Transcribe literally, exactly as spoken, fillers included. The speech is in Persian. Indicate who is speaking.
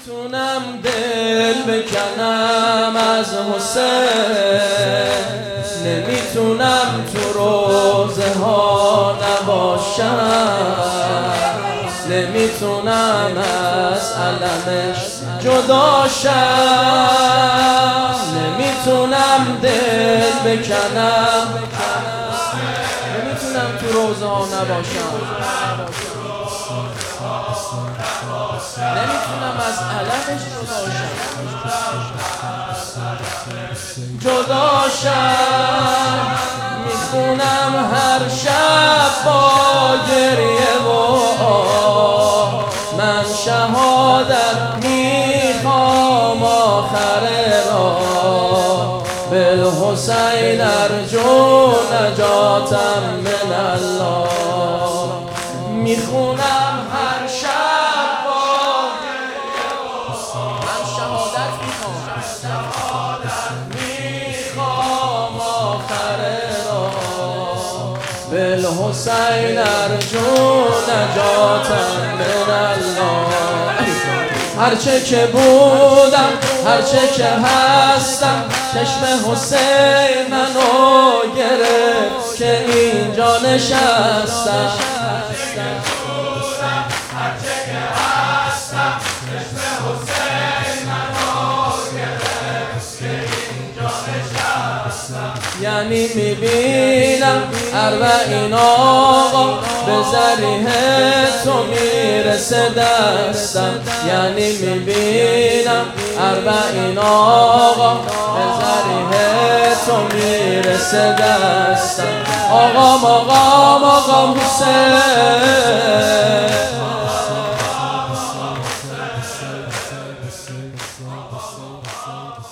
Speaker 1: نمیتونم دل بکنم از حسین، نمیتونم تو روزه ها نباشم، نمیتونم از علمش جدا شم، نمیتونم دل بکنم، نمیتونم تو روزه ها نباشم، نمیتونم از علمش جدا شم، جدا شم. میخونم هر شب با گریه و آه، من شهادت میخوام آخر راه، بالحسین ارجو نجاتم من الله. میخونم هر شب با گریه و من شهادت میخوام، میخوام آخر راه، بالحسین ارجو نجاتم من الله. هرچه که بودم هرچه که هستم، چشم حسین منو گرفت که اینجا نشستم. هرچه که هستم چشم حسین منو گرفت که اینجا نشستم. یعنی میبینم اربعین آقا به ذریح تو میرسه دستم، یعنی میبینم اربعین آقا به ذریح تو میرسه دستم. آقام آقام آقام حسین.